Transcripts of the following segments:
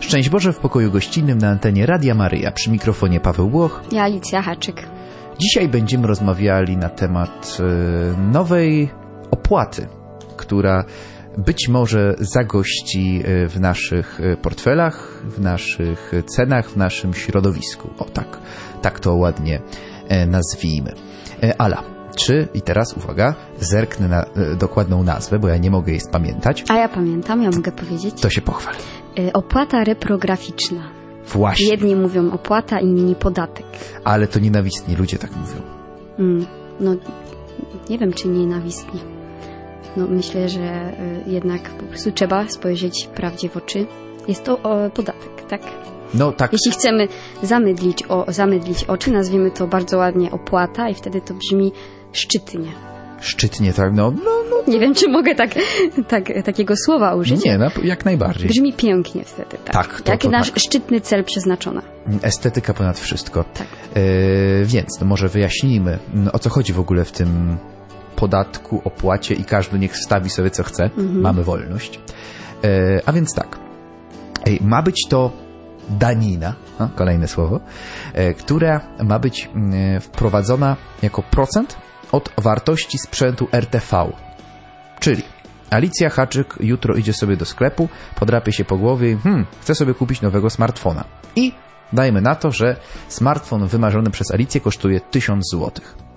Szczęść Boże w pokoju gościnnym na antenie Radia Maryja. Przy mikrofonie Paweł Włoch i Alicja Haczyk. Dzisiaj będziemy rozmawiali na temat nowej opłaty, która być może zagości w naszych portfelach, w naszych cenach, w naszym środowisku. O tak to ładnie nazwijmy. Ala, i teraz uwaga, zerknę na dokładną nazwę, bo ja nie mogę jej spamiętać. A ja pamiętam, ja mogę powiedzieć. To się pochwal. Opłata reprograficzna. Właśnie. Jedni mówią opłata, inni podatek. Ale to nienawistni ludzie tak mówią. No, nie wiem, czy nienawistni. No, myślę, że jednak po prostu trzeba spojrzeć prawdzie w oczy. Jest to podatek, tak? No tak. Jeśli chcemy zamydlić oczy, nazwiemy to bardzo ładnie opłata i wtedy to brzmi szczytnie. Szczytnie, tak? No. Nie wiem, czy mogę takiego słowa użyć. Nie, jak najbardziej. Brzmi pięknie wtedy, tak. Tak, to nasz tak. Szczytny cel przeznaczona. Estetyka ponad wszystko. Tak. Więc może wyjaśnijmy, o co chodzi w ogóle w tym podatku, opłacie i każdy niech wstawi sobie co chce. Mamy wolność. A więc tak. Ma być to danina, kolejne słowo, która ma być wprowadzona jako procent od wartości sprzętu RTV. Czyli Alicja Haczyk jutro idzie sobie do sklepu, podrapie się po głowie i chce sobie kupić nowego smartfona. I dajmy na to, że smartfon wymarzony przez Alicję kosztuje 1000 zł.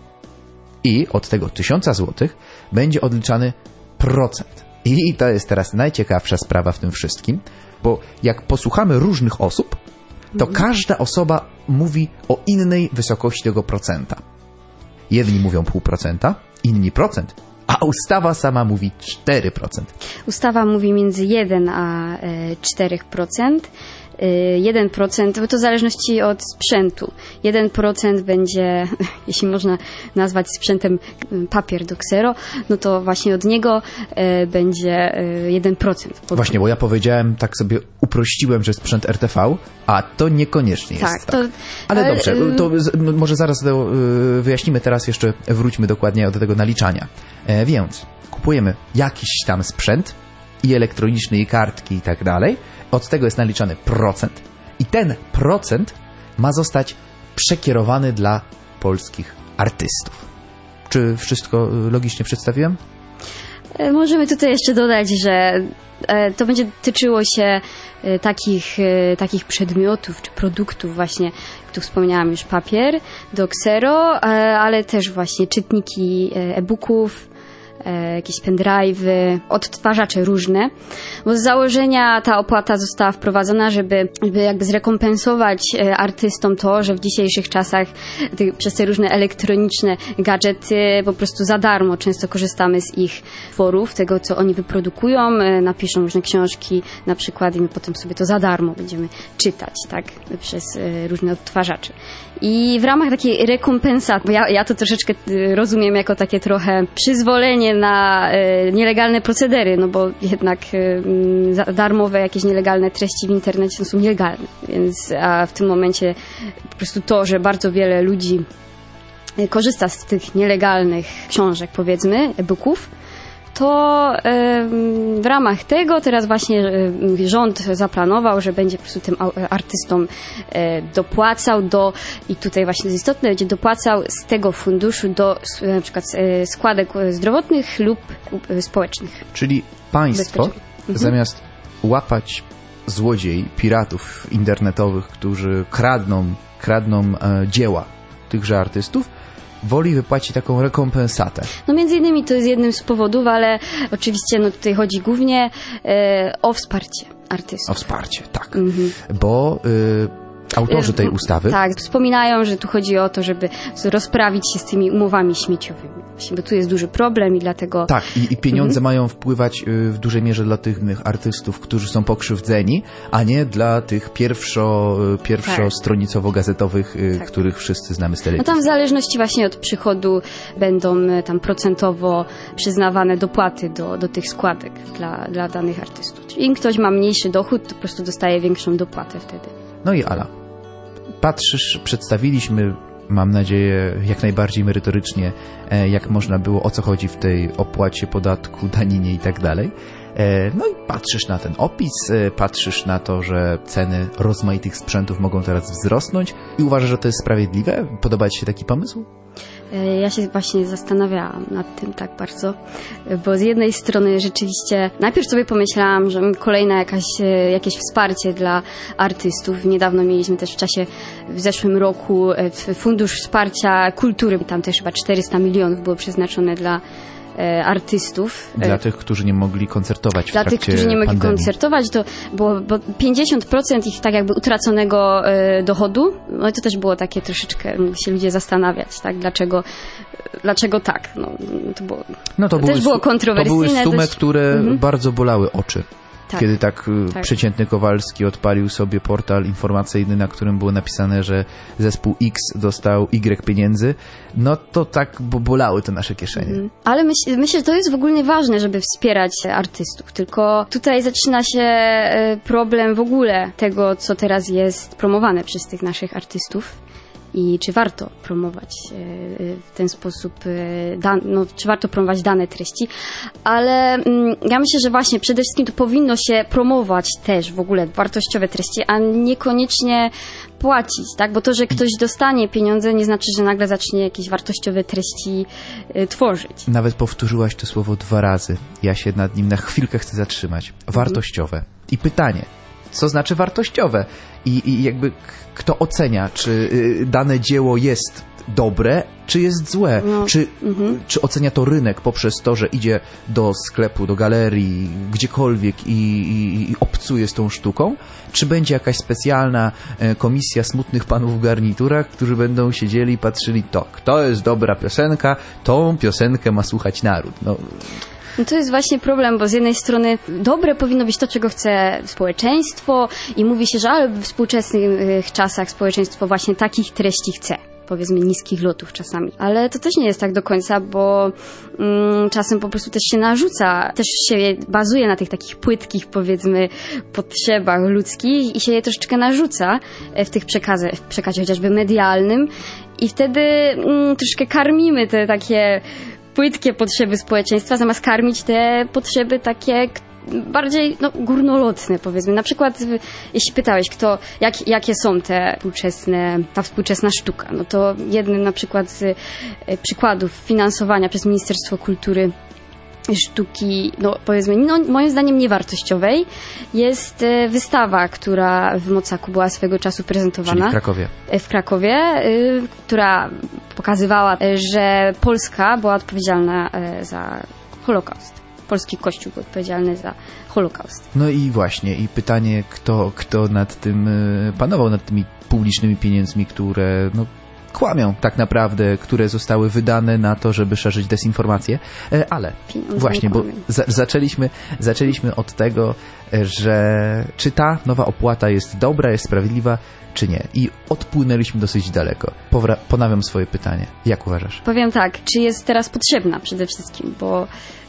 I od tego 1000 zł będzie odliczany procent. I to jest teraz najciekawsza sprawa w tym wszystkim, bo jak posłuchamy różnych osób, to każda osoba mówi o innej wysokości tego procenta. Jedni mówią 0,5%, inni procent, a ustawa sama mówi 4%. Ustawa mówi między 1 a 4%. 1%, bo to w zależności od sprzętu. 1% będzie, jeśli można nazwać sprzętem papier do ksero, no to właśnie od niego będzie 1%. Właśnie, bo ja powiedziałem, tak sobie uprościłem, że sprzęt RTV, a to niekoniecznie jest tak. Ale dobrze, to może zaraz wyjaśnimy, teraz jeszcze wróćmy dokładnie do tego naliczania. Więc kupujemy jakiś tam sprzęt i elektroniczny, i kartki i tak dalej. Od tego jest naliczany procent i ten procent ma zostać przekierowany dla polskich artystów. Czy wszystko logicznie przedstawiłem? Możemy tutaj jeszcze dodać, że to będzie tyczyło się takich przedmiotów czy produktów właśnie, jak tu wspomniałam już, papier do ksero, ale też właśnie czytniki e-booków, jakieś pendrive'y, odtwarzacze różne, bo z założenia ta opłata została wprowadzona, żeby jakby zrekompensować artystom to, że w dzisiejszych czasach przez te różne elektroniczne gadżety po prostu za darmo często korzystamy z ich tworów, tego co oni wyprodukują, napiszą różne książki na przykład i my potem sobie to za darmo będziemy czytać, tak, przez różne odtwarzacze. I w ramach takiej rekompensaty, bo ja to troszeczkę rozumiem jako takie trochę przyzwolenie na nielegalne procedery, no bo jednak darmowe jakieś nielegalne treści w internecie są nielegalne, więc a w tym momencie po prostu to, że bardzo wiele ludzi korzysta z tych nielegalnych książek, powiedzmy, e-booków, to w ramach tego teraz właśnie rząd zaplanował, że będzie po prostu tym artystom dopłacał i tutaj właśnie jest istotne, będzie dopłacał z tego funduszu do na przykład składek zdrowotnych lub społecznych. Czyli państwo zamiast łapać złodziei, piratów internetowych, którzy kradną dzieła tychże artystów, woli wypłacić taką rekompensatę. No między innymi to jest jednym z powodów, ale oczywiście tutaj chodzi głównie o wsparcie artystów. O wsparcie, tak. Bo autorzy tej ustawy... Tak, wspominają, że tu chodzi o to, żeby rozprawić się z tymi umowami śmieciowymi. Właśnie, bo tu jest duży problem i dlatego... Tak, i pieniądze mają wpływać w dużej mierze dla tych artystów, którzy są pokrzywdzeni, a nie dla tych pierwszo-stronicowo-gazetowych, których wszyscy znamy z telewizji. No tam w zależności właśnie od przychodu będą tam procentowo przyznawane dopłaty do tych składek dla danych artystów. Czyli im ktoś ma mniejszy dochód, to po prostu dostaje większą dopłatę wtedy. No i Ala, patrzysz, przedstawiliśmy, mam nadzieję, jak najbardziej merytorycznie, jak można było, o co chodzi w tej opłacie, podatku, daninie i tak dalej. No i patrzysz na ten opis, patrzysz na to, że ceny rozmaitych sprzętów mogą teraz wzrosnąć i uważasz, że to jest sprawiedliwe? Podoba Ci się taki pomysł? Ja się właśnie zastanawiałam nad tym tak bardzo, bo z jednej strony rzeczywiście najpierw sobie pomyślałam, że kolejne jakieś wsparcie dla artystów. Niedawno mieliśmy też w zeszłym roku Fundusz Wsparcia Kultury. Tam też chyba 400 milionów było przeznaczone dla artystów. Dla tych, którzy nie mogli koncertować w trakcie pandemii. Dla tych, którzy nie mogli pandemii. koncertować, to było bo 50% ich tak jakby utraconego dochodu. No i to też było takie troszeczkę, się ludzie zastanawiać, tak? Dlaczego tak? To było kontrowersyjne. To były sumy, które bardzo bolały oczy. Tak. Kiedy tak przeciętny Kowalski odpalił sobie portal informacyjny, na którym było napisane, że zespół X dostał Y pieniędzy, no to tak bolały te nasze kieszenie. Ale myślę, że to jest w ogóle ważne, żeby wspierać artystów, tylko tutaj zaczyna się problem w ogóle tego, co teraz jest promowane przez tych naszych artystów. I czy warto promować w ten sposób, czy warto promować dane treści, ale ja myślę, że właśnie przede wszystkim to powinno się promować też w ogóle wartościowe treści, a niekoniecznie płacić, tak? Bo to, że ktoś dostanie pieniądze, nie znaczy, że nagle zacznie jakieś wartościowe treści tworzyć. Nawet powtórzyłaś to słowo 2 razy. Ja się nad nim na chwilkę chcę zatrzymać. Wartościowe. I pytanie, co znaczy wartościowe? I jakby kto ocenia, czy dane dzieło jest dobre, czy jest złe? Czy ocenia to rynek poprzez to, że idzie do sklepu, do galerii, gdziekolwiek i obcuje z tą sztuką? Czy będzie jakaś specjalna komisja smutnych panów w garniturach, którzy będą siedzieli i patrzyli, to jest dobra piosenka, tą piosenkę ma słuchać naród. No to jest właśnie problem, bo z jednej strony dobre powinno być to, czego chce społeczeństwo i mówi się, że ale w współczesnych czasach społeczeństwo właśnie takich treści chce. Powiedzmy niskich lotów czasami. Ale to też nie jest tak do końca, bo czasem po prostu też się narzuca, też się bazuje na tych takich płytkich, powiedzmy, potrzebach ludzkich i się je troszeczkę narzuca w tych przekazie chociażby medialnym i wtedy troszkę karmimy te takie płytkie potrzeby społeczeństwa, zamiast karmić te potrzeby takie bardziej górnolotne, powiedzmy. Na przykład, jeśli pytałeś, jakie są ta współczesna sztuka, no to jednym na przykład z przykładów finansowania przez Ministerstwo Kultury sztuki, powiedzmy, moim zdaniem niewartościowej, jest wystawa, która w Mocaku była swego czasu prezentowana. Czyli w Krakowie. W Krakowie, która pokazywała, że Polska była odpowiedzialna za Holokaust. Polski Kościół był odpowiedzialny za Holokaust. No i właśnie, i pytanie, kto nad tym panował, nad tymi publicznymi pieniędzmi, które kłamią tak naprawdę, które zostały wydane na to, żeby szerzyć dezinformację, ale właśnie, bo zaczęliśmy od tego, że czy ta nowa opłata jest dobra, jest sprawiedliwa, czy nie. I odpłynęliśmy dosyć daleko. Ponawiam swoje pytanie. Jak uważasz? Powiem tak, czy jest teraz potrzebna przede wszystkim, bo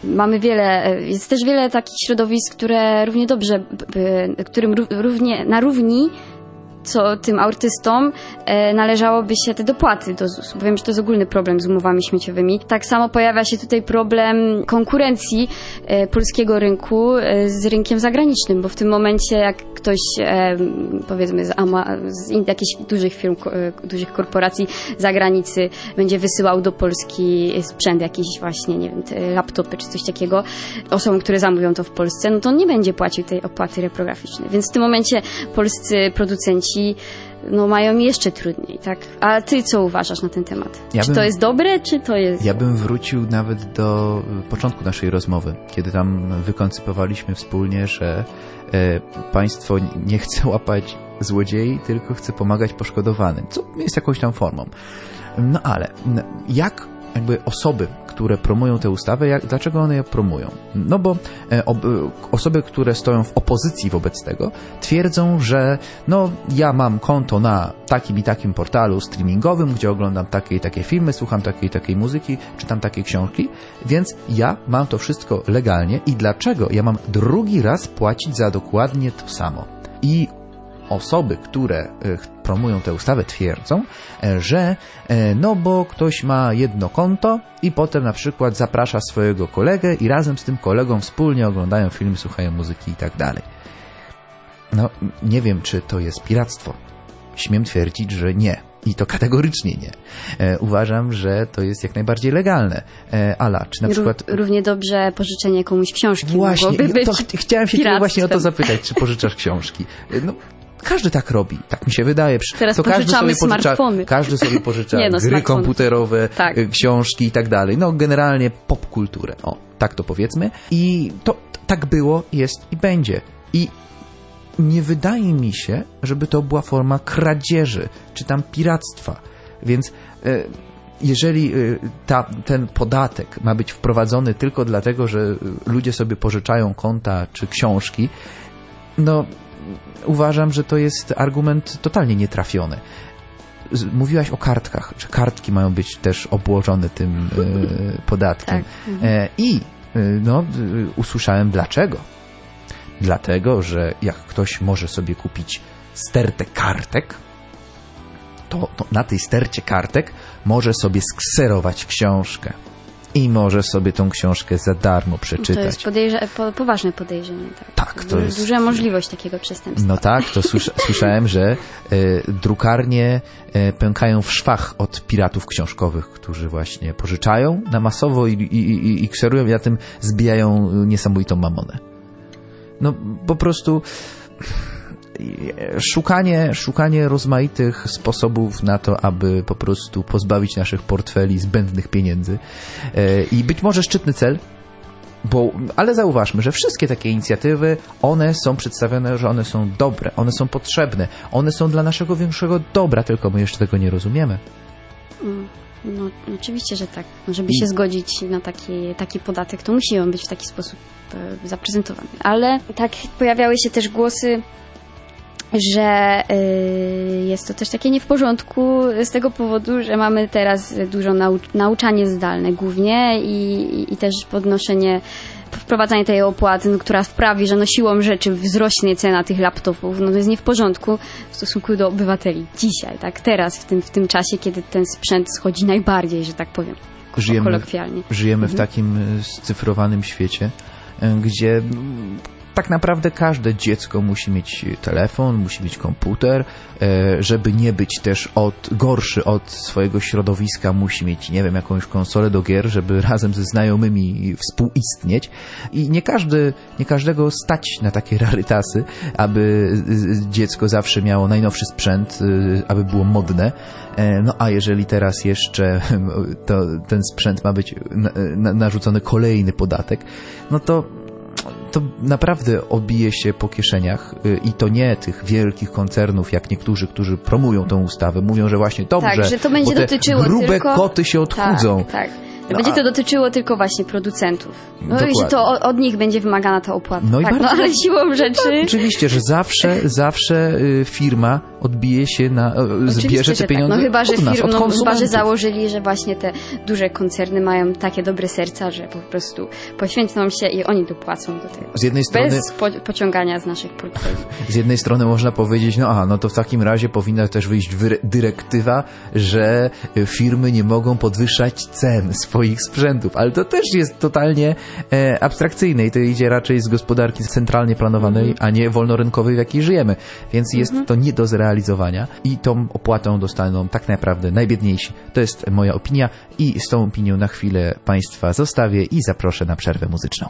jest też wiele takich środowisk, które równie dobrze, którym na równi co tym artystom należałoby się te dopłaty do ZUS-u, bo wiem, że to jest ogólny problem z umowami śmieciowymi. Tak samo pojawia się tutaj problem konkurencji polskiego rynku z rynkiem zagranicznym, bo w tym momencie jak ktoś powiedzmy z jakichś dużych firm, dużych korporacji z zagranicy będzie wysyłał do Polski sprzęt jakiś właśnie, nie wiem, laptopy czy coś takiego osobom, które zamówią to w Polsce, no to on nie będzie płacił tej opłaty reprograficznej. Więc w tym momencie polscy producenci mają jeszcze trudniej, tak? A ty co uważasz na ten temat? Czy to jest dobre, czy to jest... Ja bym wrócił nawet do początku naszej rozmowy, kiedy tam wykoncypowaliśmy wspólnie, że państwo nie chce łapać złodziei, tylko chce pomagać poszkodowanym, co jest jakąś tam formą. No ale jak jakby osoby, które promują tę ustawę, dlaczego one ją promują? No bo osoby, które stoją w opozycji wobec tego, twierdzą, że ja mam konto na takim i takim portalu streamingowym, gdzie oglądam takie i takie filmy, słucham takiej i takiej muzyki, czytam takie książki, więc ja mam to wszystko legalnie i dlaczego ja mam drugi raz płacić za dokładnie to samo? I osoby, które promują tę ustawę, twierdzą, że no bo ktoś ma jedno konto i potem na przykład zaprasza swojego kolegę i razem z tym kolegą wspólnie oglądają film, słuchają muzyki i tak dalej. No, nie wiem, czy to jest piractwo. Śmiem twierdzić, że nie. I to kategorycznie nie. Uważam, że to jest jak najbardziej legalne. Ala, czy na przykład... Równie dobrze pożyczenie komuś książki właśnie, mogłoby być chciałem się ciebie właśnie o to zapytać, czy pożyczasz książki. No, każdy tak robi, tak mi się wydaje. Teraz to pożyczamy smartfony. Każdy sobie pożycza gry smartfony. komputerowe, książki i tak dalej. No, generalnie popkulturę. O, tak to powiedzmy. I to tak było, jest i będzie. I nie wydaje mi się, żeby to była forma kradzieży, czy tam piractwa. Więc jeżeli ten podatek ma być wprowadzony tylko dlatego, że ludzie sobie pożyczają konta czy książki, no uważam, że to jest argument totalnie nietrafiony. Mówiłaś o kartkach, że kartki mają być też obłożone tym podatkiem. Tak. I usłyszałem dlaczego. Dlatego, że jak ktoś może sobie kupić stertę kartek, to na tej stercie kartek może sobie skserować książkę i może sobie tą książkę za darmo przeczytać. To jest poważne podejrzenie. Tak, to jest duża możliwość takiego przestępstwa. No tak, to słyszałem, że drukarnie pękają w szwach od piratów książkowych, którzy właśnie pożyczają na masowo i kserują i na tym zbijają niesamowitą mamonę. No po prostu szukanie rozmaitych sposobów na to, aby po prostu pozbawić naszych portfeli zbędnych pieniędzy i być może szczytny cel, ale zauważmy, że wszystkie takie inicjatywy, one są przedstawione, że one są dobre, one są potrzebne, one są dla naszego większego dobra, tylko my jeszcze tego nie rozumiemy. No oczywiście, że tak. Żeby się zgodzić na taki podatek, to musi on być w taki sposób zaprezentowany. Ale tak pojawiały się też głosy, że jest to też takie nie w porządku z tego powodu, że mamy teraz dużo nauczanie zdalne głównie i też wprowadzanie tej opłaty, która sprawi, że siłą rzeczy wzrośnie cena tych laptopów. No to jest nie w porządku w stosunku do obywateli dzisiaj, tak? Teraz, w tym czasie, kiedy ten sprzęt schodzi najbardziej, że tak powiem, kolokwialnie. Żyjemy w takim scyfrowanym świecie, gdzie tak naprawdę każde dziecko musi mieć telefon, musi mieć komputer, żeby nie być też gorszy od swojego środowiska, musi mieć, nie wiem, jakąś konsolę do gier, żeby razem ze znajomymi współistnieć. I nie każdego stać na takie rarytasy, aby dziecko zawsze miało najnowszy sprzęt, aby było modne. No a jeżeli teraz jeszcze ten sprzęt ma być narzucony kolejny podatek, no to naprawdę odbije się po kieszeniach i to nie tych wielkich koncernów, jak niektórzy, którzy promują tę ustawę, mówią, że właśnie dobrze, że to będzie dotyczyło grube tylko... koty się odchudzą. Tak. Będzie to dotyczyło tylko właśnie producentów. No i że to od nich będzie wymagana ta opłata. No tak, ale siłą rzeczy... Tak, oczywiście, że zawsze firma odbije się zbierze te pieniądze od nas, od konsumentów. Chyba, że założyli, że właśnie te duże koncerny mają takie dobre serca, że po prostu poświęcą się i oni dopłacą do tego. Z jednej strony, bez pociągania z naszych portfeli. Z jednej strony można powiedzieć, no to w takim razie powinna też wyjść dyrektywa, że firmy nie mogą podwyższać cen swoich sprzętów, ale to też jest totalnie abstrakcyjne i to idzie raczej z gospodarki centralnie planowanej, a nie wolnorynkowej, w jakiej żyjemy. Więc jest to nie do zrealizowania i tą opłatą dostaną tak naprawdę najbiedniejsi. To jest moja opinia i z tą opinią na chwilę Państwa zostawię i zaproszę na przerwę muzyczną.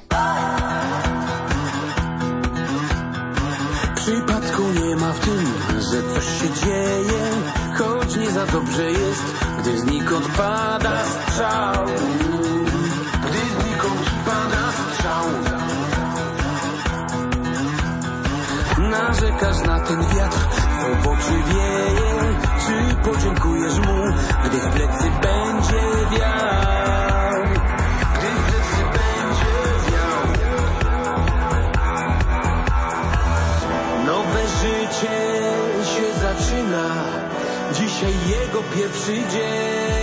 Przypadku nie ma w tym, że coś się dzieje, choć nie za dobrze jest, gdy znikąd pada strzał. Gdy znikąd pada strzał. Narzekasz na ten wiatr, co w oczy wieje, czy podziękujesz mu, gdy w plecy będzie wiał. Gdy w plecy będzie wiał. Nowe życie się zaczyna, dzisiaj jego pierwszy dzień.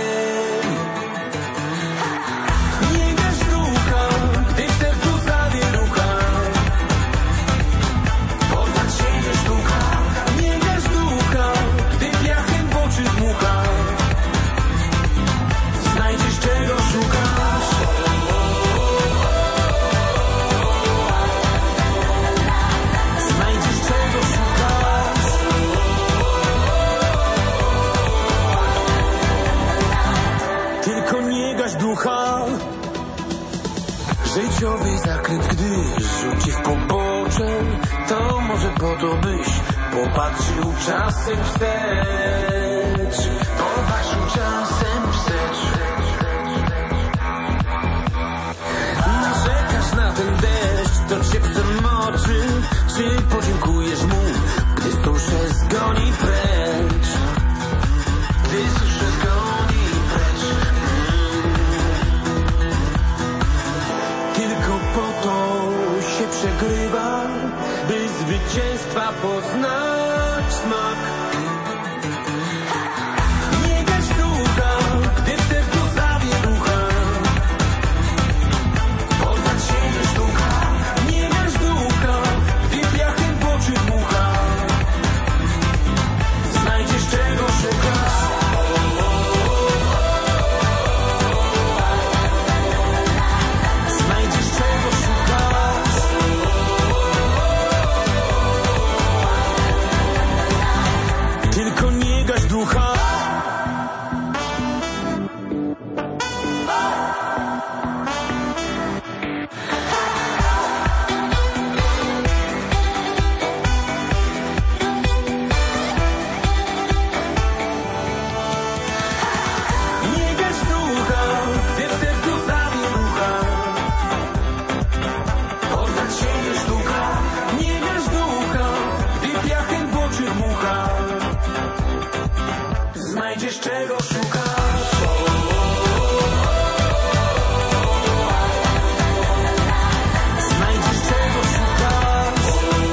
Biega sztuka, gdy w sercu zawierucha. Poznać się nie sztuka, ducha. Życiowy zakręt, gdy rzuci w pobocze, to może po to byś popatrzył czasem wstecz. Popatrzył czasem wstecz. Narzekasz na ten deszcz, to cię przemoczy. Czy podziękujesz mu, gdy suszę zgoni precz? Gdy suszę zgoni precz. Tylko po to się przegrywa, by zwycięstwa poznać smak. Nie gaś ducha, gdy w sercu zawierucha. Poznać siebie sztuka. Nie gaś ducha, gdy piachem w oczy dmucha. Znajdziesz czego szukasz. Tylko nie gaś ducha. Nie gaś ducha, gdy w sercu zawierucha. Poznać siebie sztuka. Nie gaś ducha, gdy piachem w oczy dmucha. Znajdziesz czego szukasz. Znajdziesz czego szukasz.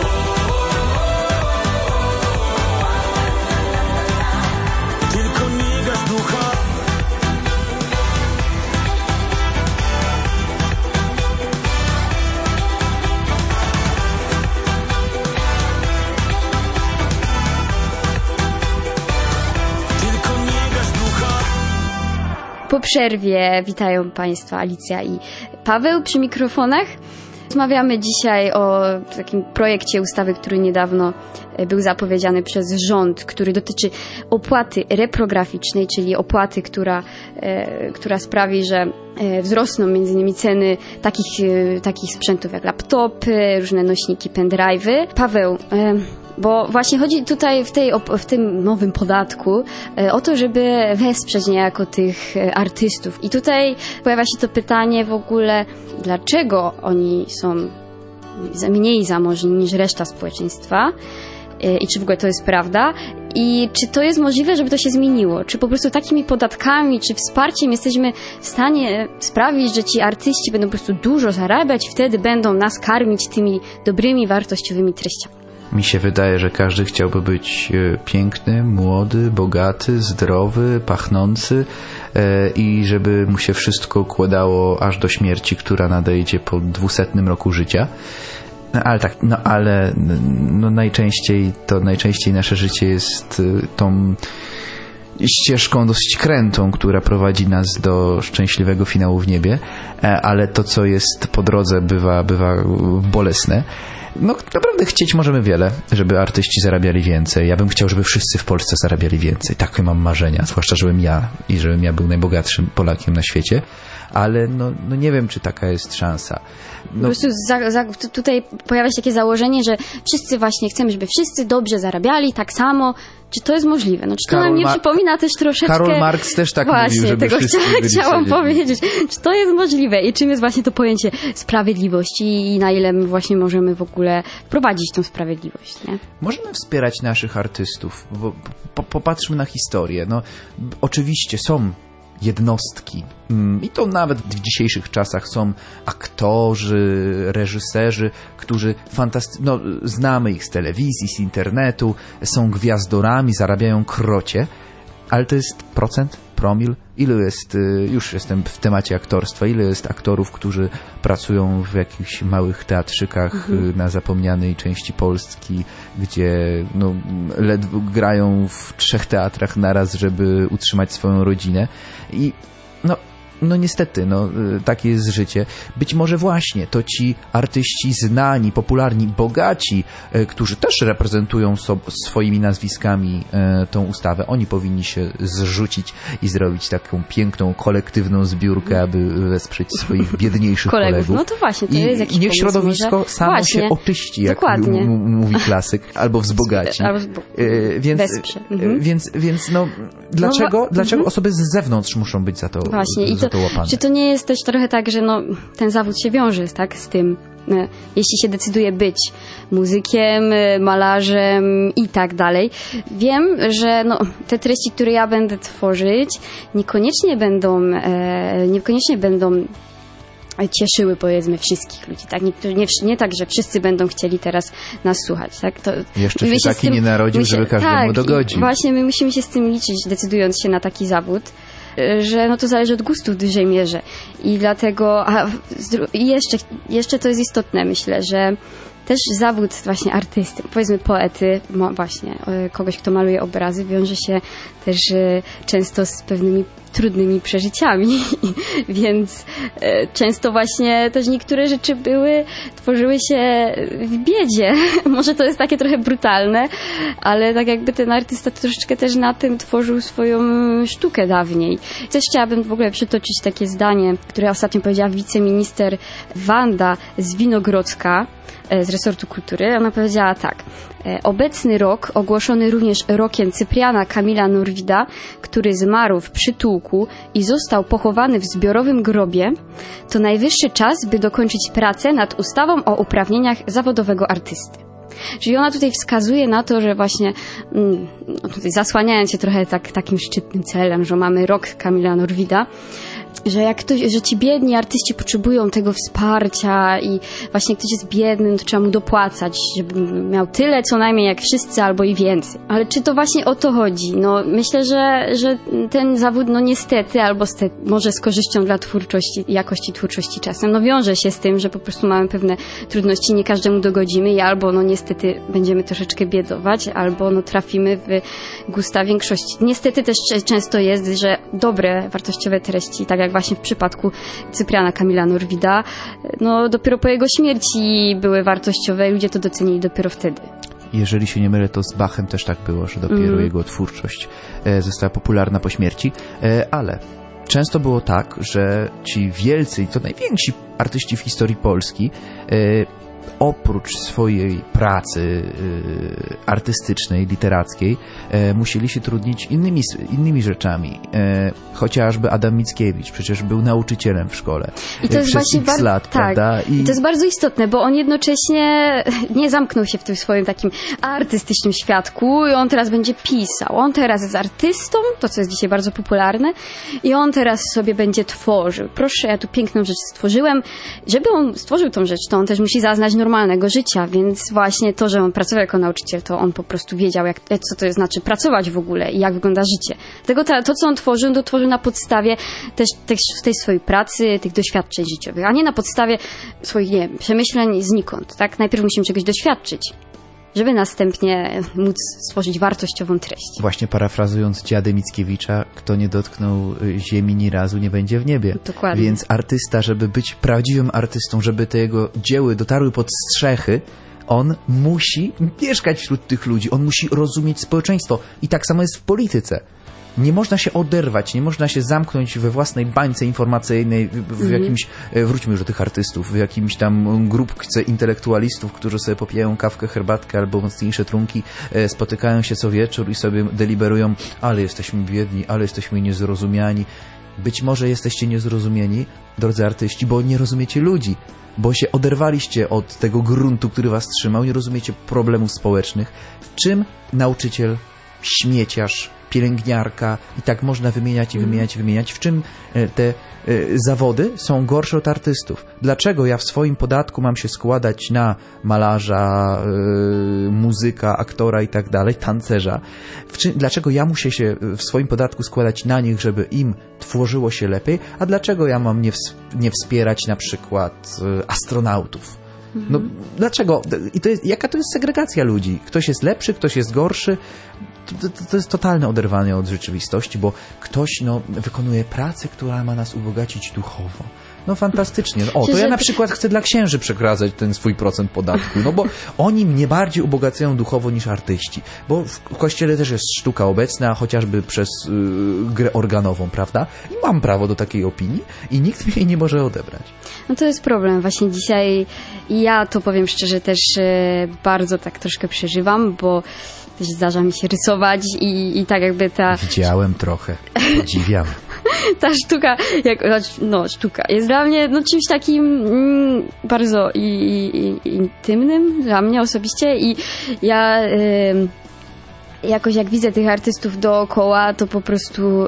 Tylko nie gaś ducha. Po przerwie witają Państwa Alicja i Paweł przy mikrofonach. Rozmawiamy dzisiaj o takim projekcie ustawy, który niedawno był zapowiedziany przez rząd, który dotyczy opłaty reprograficznej, czyli opłaty, która sprawi, że wzrosną między innymi ceny takich sprzętów jak laptopy, różne nośniki, pendrive'y. Paweł, bo właśnie chodzi tutaj w tym nowym podatku o to, żeby wesprzeć niejako tych artystów. I tutaj pojawia się to pytanie w ogóle, dlaczego oni są mniej zamożni niż reszta społeczeństwa i czy w ogóle to jest prawda i czy to jest możliwe, żeby to się zmieniło, czy po prostu takimi podatkami, czy wsparciem jesteśmy w stanie sprawić, że ci artyści będą po prostu dużo zarabiać i wtedy będą nas karmić tymi dobrymi, wartościowymi treściami. Mi się wydaje, że każdy chciałby być piękny, młody, bogaty, zdrowy, pachnący i żeby mu się wszystko układało aż do śmierci, która nadejdzie po 200 roku życia. Ale najczęściej nasze życie jest tą ścieżką dosyć krętą, która prowadzi nas do szczęśliwego finału w niebie, ale to, co jest po drodze, bywa bolesne. No naprawdę chcieć możemy wiele, żeby artyści zarabiali więcej. Ja bym chciał, żeby wszyscy w Polsce zarabiali więcej. Takie mam marzenia, zwłaszcza żebym ja był najbogatszym Polakiem na świecie. Ale no nie wiem, czy taka jest szansa. Po prostu tutaj pojawia się takie założenie, że wszyscy właśnie chcemy, żeby wszyscy dobrze zarabiali tak samo. Czy to jest możliwe? No, czy to nam nie przypomina też troszeczkę... Karol Marx też tak mówił, żeby tego wszyscy chciałam powiedzieć. Czy to jest możliwe? I czym jest właśnie to pojęcie sprawiedliwości i na ile my właśnie możemy w ogóle wprowadzić tą sprawiedliwość, nie? Możemy wspierać naszych artystów, bo popatrzmy na historię. No, oczywiście są jednostki i to nawet w dzisiejszych czasach są aktorzy, reżyserzy, którzy znamy ich z telewizji, z internetu, są gwiazdorami, zarabiają krocie, ale to jest procent, promil. Ilu jest, już jestem w temacie aktorstwa, ile jest aktorów, którzy pracują w jakichś małych teatrzykach na zapomnianej części Polski, gdzie ledwo grają w 3 teatrach naraz, żeby utrzymać swoją rodzinę. I no niestety, takie jest życie. Być może właśnie to ci artyści znani, popularni, bogaci, którzy też reprezentują swoimi nazwiskami tą ustawę, oni powinni się zrzucić i zrobić taką piękną, kolektywną zbiórkę, aby wesprzeć swoich biedniejszych kolegów. No to właśnie, to jest jakiś niech środowisko samo właśnie się oczyści, jak mówi klasyk, albo wzbogaci. Więc dlaczego osoby z zewnątrz muszą być za to łapane? Czy to nie jest też trochę tak, że ten zawód się wiąże z tym, jeśli się decyduje być muzykiem, malarzem i tak dalej. Wiem, że te treści, które ja będę tworzyć, niekoniecznie będą cieszyły, powiedzmy, wszystkich ludzi. Tak? Nie tak, że wszyscy będą chcieli teraz nas słuchać. Tak? To jeszcze się taki nie narodził, żeby każdemu dogodził. Właśnie my musimy się z tym liczyć, decydując się na taki zawód, że to zależy od gustu w dużej mierze. I dlatego jeszcze to jest istotne, myślę, że też zawód właśnie artysty, powiedzmy poety, właśnie kogoś, kto maluje obrazy, wiąże się też często z pewnymi trudnymi przeżyciami, więc często właśnie też niektóre rzeczy tworzyły się w biedzie. Może to jest takie trochę brutalne, ale tak jakby ten artysta troszeczkę też na tym tworzył swoją sztukę dawniej. Też chciałabym w ogóle przytoczyć takie zdanie, które ostatnio powiedziała wiceminister Wanda z Winogrodzka, z resortu kultury. Ona powiedziała tak: obecny rok, ogłoszony również rokiem Cypriana Kamila Norwida, który zmarł w przytułku i został pochowany w zbiorowym grobie, to najwyższy czas, by dokończyć pracę nad ustawą o uprawnieniach zawodowego artysty. Czyli ona tutaj wskazuje na to, że właśnie tutaj zasłaniając się trochę takim szczytnym celem, że mamy rok Kamila Norwida, że ci biedni artyści potrzebują tego wsparcia i właśnie ktoś jest biedny, to trzeba mu dopłacać, żeby miał tyle co najmniej jak wszyscy albo i więcej. Ale czy to właśnie o to chodzi? Myślę, że ten zawód niestety albo może z korzyścią dla twórczości, jakości twórczości czasem, wiąże się z tym, że po prostu mamy pewne trudności, nie każdemu dogodzimy i albo niestety będziemy troszeczkę biedować, albo trafimy w gusta większości. Niestety też często jest, że dobre, wartościowe treści, tak jak właśnie w przypadku Cypriana Kamila Norwida, dopiero po jego śmierci były wartościowe i ludzie to docenili dopiero wtedy. Jeżeli się nie mylę, to z Bachem też tak było, że dopiero jego twórczość została popularna po śmierci, ale często było tak, że ci wielcy i to najwięksi artyści w historii Polski oprócz swojej pracy artystycznej, literackiej, musieli się trudnić innymi rzeczami. Chociażby Adam Mickiewicz, przecież był nauczycielem w szkole. I to jest przez właśnie lat, prawda? I to jest bardzo istotne, bo on jednocześnie nie zamknął się w tym swoim takim artystycznym świadku i on teraz będzie pisał. On teraz jest artystą, to co jest dzisiaj bardzo popularne, i on teraz sobie będzie tworzył. Proszę, ja tu piękną rzecz stworzyłem. Żeby on stworzył tą rzecz, to on też musi zaznać normalnego życia, więc właśnie to, że on pracował jako nauczyciel, to on po prostu wiedział, co to znaczy pracować w ogóle i jak wygląda życie. Dlatego to, co on tworzył, to tworzył na podstawie też tej swojej pracy, tych doświadczeń życiowych, a nie na podstawie swoich, przemyśleń znikąd, tak? Najpierw musimy czegoś doświadczyć, żeby następnie móc stworzyć wartościową treść. Właśnie parafrazując dziadę Mickiewicza, kto nie dotknął ziemi ni razu, nie będzie w niebie. Dokładnie. Więc artysta, żeby być prawdziwym artystą, żeby te jego dzieły dotarły pod strzechy, on musi mieszkać wśród tych ludzi, on musi rozumieć społeczeństwo. I tak samo jest w polityce. Nie można się oderwać, nie można się zamknąć we własnej bańce informacyjnej, w jakimś, wróćmy już do tych artystów, w jakimś tam grupce intelektualistów, którzy sobie popijają kawkę, herbatkę albo mocniejsze trunki, spotykają się co wieczór i sobie deliberują, ale jesteśmy biedni, ale jesteśmy niezrozumiani. Być może jesteście niezrozumieni, drodzy artyści, bo nie rozumiecie ludzi, bo się oderwaliście od tego gruntu, który was trzymał, nie rozumiecie problemów społecznych. W czym nauczyciel, śmieciarz, pielęgniarka i tak można wymieniać, w czym te zawody są gorsze od artystów. Dlaczego ja w swoim podatku mam się składać na malarza, muzyka, aktora i tak dalej, tancerza? Dlaczego ja muszę się w swoim podatku składać na nich, żeby im tworzyło się lepiej, a dlaczego ja mam nie wspierać na przykład astronautów? Dlaczego? Jaka to jest segregacja ludzi? Ktoś jest lepszy, ktoś jest gorszy? to jest totalne oderwanie od rzeczywistości, bo ktoś wykonuje pracę, która ma nas ubogacić duchowo. No fantastycznie. To ja na przykład chcę dla księży przekazać ten swój procent podatku, bo oni mnie bardziej ubogacają duchowo niż artyści, bo w kościele też jest sztuka obecna, chociażby przez grę organową, prawda? I mam prawo do takiej opinii i nikt mi jej nie może odebrać. No to jest problem. Właśnie dzisiaj ja to powiem szczerze też bardzo tak troszkę przeżywam, bo też zdarza mi się rysować i tak jakby ta... Widziałem trochę. Podziwiam. Ta sztuka, sztuka jest dla mnie czymś takim bardzo intymnym dla mnie osobiście i ja jakoś jak widzę tych artystów dookoła, to po prostu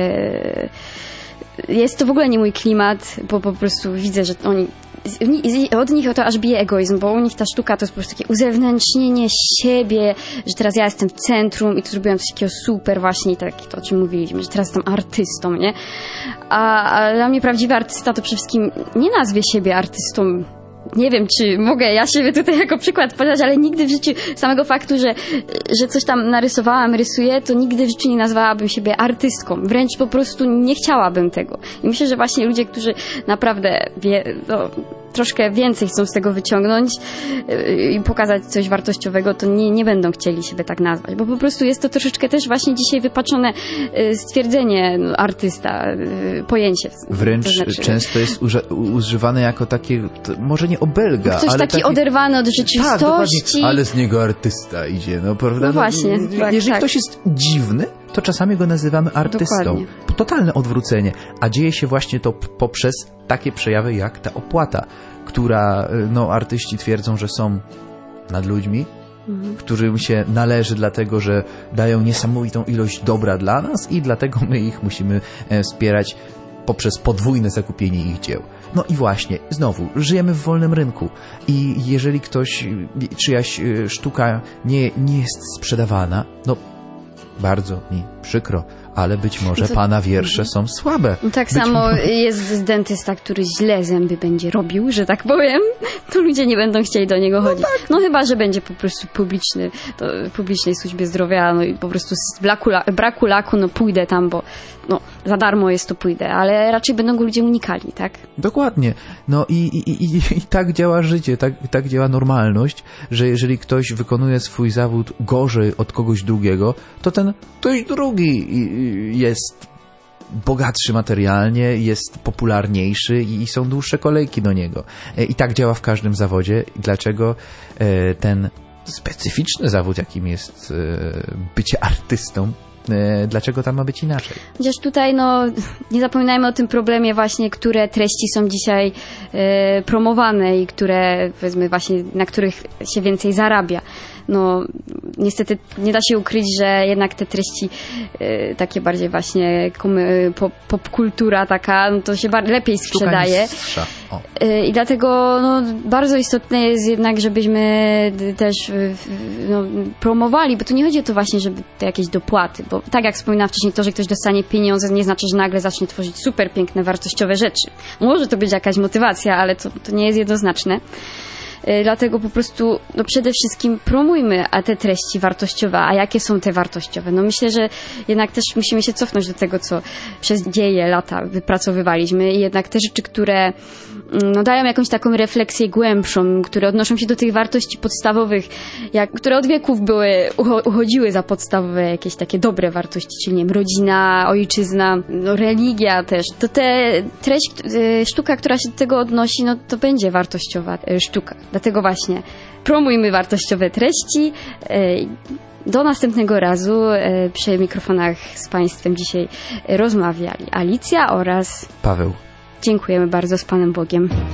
jest to w ogóle nie mój klimat, bo po prostu widzę, że od nich to aż bije egoizm, bo u nich ta sztuka to jest po prostu takie uzewnętrznienie siebie, że teraz ja jestem w centrum i tu zrobiłam coś takiego super właśnie i tak to, o czym mówiliśmy, że teraz jestem artystą, nie? A dla mnie prawdziwy artysta to przede wszystkim nie nazwie siebie artystą. Nie wiem, czy mogę ja siebie tutaj jako przykład podać, ale nigdy w życiu samego faktu, że coś tam narysowałam, rysuję, to nigdy w życiu nie nazwałabym siebie artystką. Wręcz po prostu nie chciałabym tego. I myślę, że właśnie ludzie, którzy naprawdę troszkę więcej chcą z tego wyciągnąć i pokazać coś wartościowego, to nie będą chcieli siebie tak nazwać, bo po prostu jest to troszeczkę też właśnie dzisiaj wypaczone stwierdzenie artysta, pojęcie. Wręcz często jest używane jako takie, może nie obelga, ktoś ale taki oderwany od rzeczywistości. Tak, ale z niego artysta idzie, prawda? No właśnie. Jeżeli ktoś jest dziwny, to czasami go nazywamy artystą. Dokładnie. Totalne odwrócenie. A dzieje się właśnie to poprzez takie przejawy jak ta opłata, która artyści twierdzą, że są nad ludźmi, którym się należy dlatego, że dają niesamowitą ilość dobra dla nas i dlatego my ich musimy wspierać poprzez podwójne zakupienie ich dzieł. No i właśnie, znowu, żyjemy w wolnym rynku i jeżeli czyjaś sztuka nie jest sprzedawana, bardzo mi przykro, ale być może pana wiersze są słabe. Tak samo jest dentysta, który źle zęby będzie robił, że tak powiem, to ludzie nie będą chcieli do niego chodzić. No chyba, że będzie po prostu publicznej służbie zdrowia, i po prostu z braku laku, pójdę tam, bo za darmo jest, to pójdę, ale raczej będą go ludzie unikali, tak? Dokładnie. I tak działa życie, tak działa normalność, że jeżeli ktoś wykonuje swój zawód gorzej od kogoś drugiego, to ten ktoś drugi jest bogatszy materialnie, jest popularniejszy i są dłuższe kolejki do niego. I tak działa w każdym zawodzie. Dlaczego ten specyficzny zawód, jakim jest bycie artystą, dlaczego tam ma być inaczej? Chociaż tutaj nie zapominajmy o tym problemie właśnie, które treści są dzisiaj promowane i które, powiedzmy właśnie, na których się więcej zarabia. Niestety nie da się ukryć, że jednak te treści takie bardziej właśnie popkultura taka, to się lepiej sprzedaje. I dlatego bardzo istotne jest jednak, żebyśmy też promowali, bo tu nie chodzi o to właśnie, żeby te jakieś dopłaty, bo tak jak wspominałam wcześniej, to, że ktoś dostanie pieniądze, nie znaczy, że nagle zacznie tworzyć super piękne, wartościowe rzeczy. Może to być jakaś motywacja, ale to nie jest jednoznaczne. Dlatego po prostu przede wszystkim promujmy te treści wartościowe. A jakie są te wartościowe? Myślę, że jednak też musimy się cofnąć do tego, co przez lata wypracowywaliśmy i jednak te rzeczy, które dają jakąś taką refleksję głębszą, które odnoszą się do tych wartości podstawowych, które od wieków uchodziły za podstawowe jakieś takie dobre wartości, czyli nie wiem, rodzina, ojczyzna, religia też. To sztuka, która się do tego odnosi, to będzie wartościowa sztuka. Dlatego właśnie promujmy wartościowe treści. Do następnego razu przy mikrofonach z Państwem dzisiaj rozmawiali Alicja oraz Paweł. Dziękujemy bardzo, z Panem Bogiem.